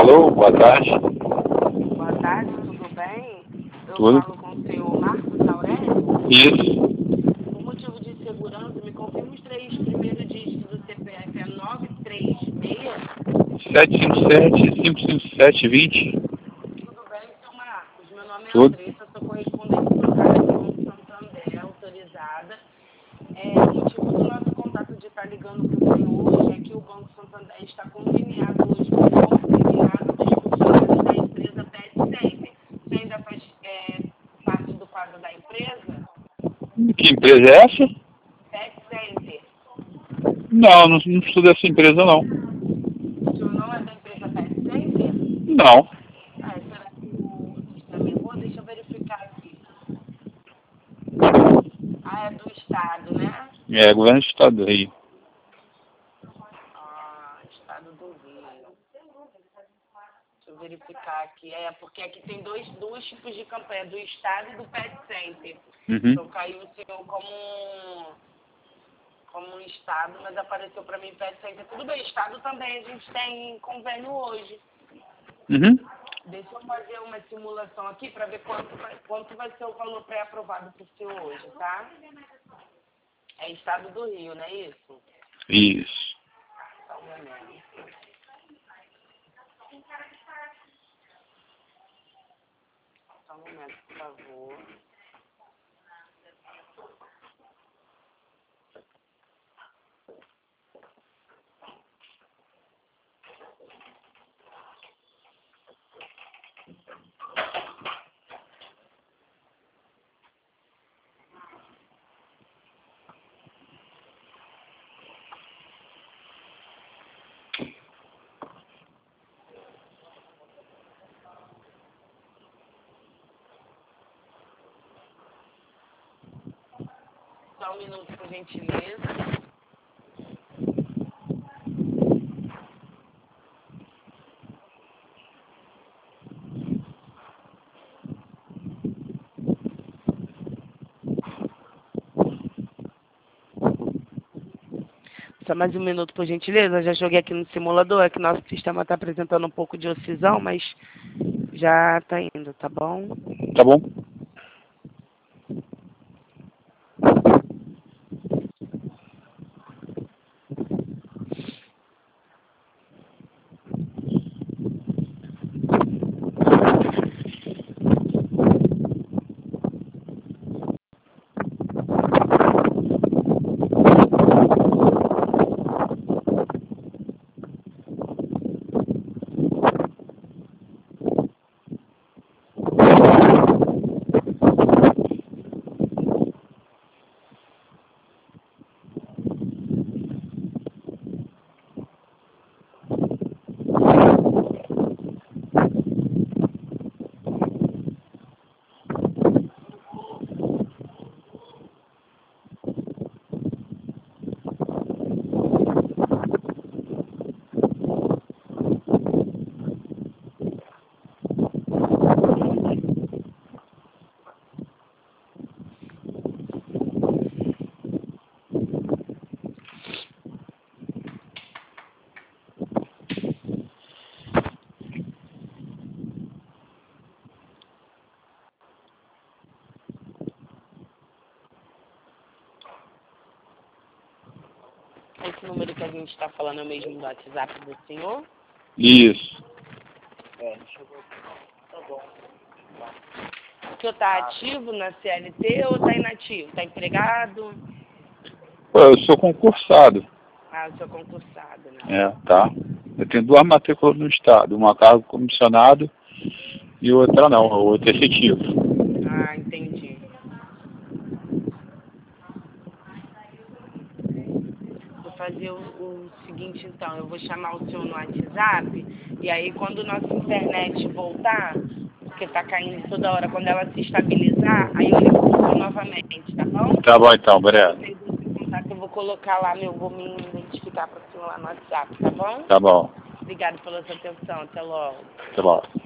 Alô, boa tarde. Boa tarde, tudo bem? Eu Tudo? falo com o senhor Marcos Aurélio. Isso. Por motivo de segurança, me confirma os três primeiros dígitos do CPF, é 936. 757-557-20. Tudo bem, senhor Marcos? Meu nome é Tudo? Andressa, sou correspondente bancária do Banco Santander, autorizada. O motivo do nosso contato de estar ligando para o senhor hoje é que o Banco Santander está conveniado hoje com o segmento dos funcionários da empresa Pet Center. Você ainda faz parte do quadro da empresa? Que empresa é essa? Pet Center. Não sou dessa empresa, não. O senhor não é da empresa Pet Center? Não. Será que o sistema errou? Deixa eu verificar aqui. É do Estado, né? É, governo do estado do Rio. Estado do Rio. Deixa eu verificar aqui. Porque aqui tem dois tipos de campanha, do Estado e do Pet Center. Uhum. Então caiu o senhor como um Estado, mas apareceu para mim Pet Center. Tudo bem, Estado também, a gente tem convênio hoje. Uhum. Deixa eu fazer uma simulação aqui para ver quanto vai ser o valor pré-aprovado para o senhor hoje, tá? É Estado do Rio, não é isso? Isso. Só um momento. Só um momento, por favor. Só um minuto, por gentileza. Só mais um minuto, por gentileza. Já joguei aqui no simulador. É que nosso sistema está apresentando um pouco de oscilação, mas já está indo, tá bom? Tá bom? Esse número que a gente está falando é o mesmo do WhatsApp do senhor? Isso. O senhor está ativo na CLT ou está inativo? Está empregado? Pô, eu sou concursado. O senhor é concursado, né? É, tá. Eu tenho duas matrículas no estado. Uma cargo comissionado e outra não. A outra é efetivo. Entendi. Vou fazer o seguinte, então. Eu vou chamar o senhor no WhatsApp e aí quando a nossa internet voltar, porque está caindo toda hora, quando ela se estabilizar, aí eu ligo para o senhor novamente, tá bom? Tá bom então, obrigado. Eu vou colocar lá, vou me identificar para o senhor lá no WhatsApp, tá bom? Tá bom. Obrigado pela sua atenção. Até logo. Tá bom.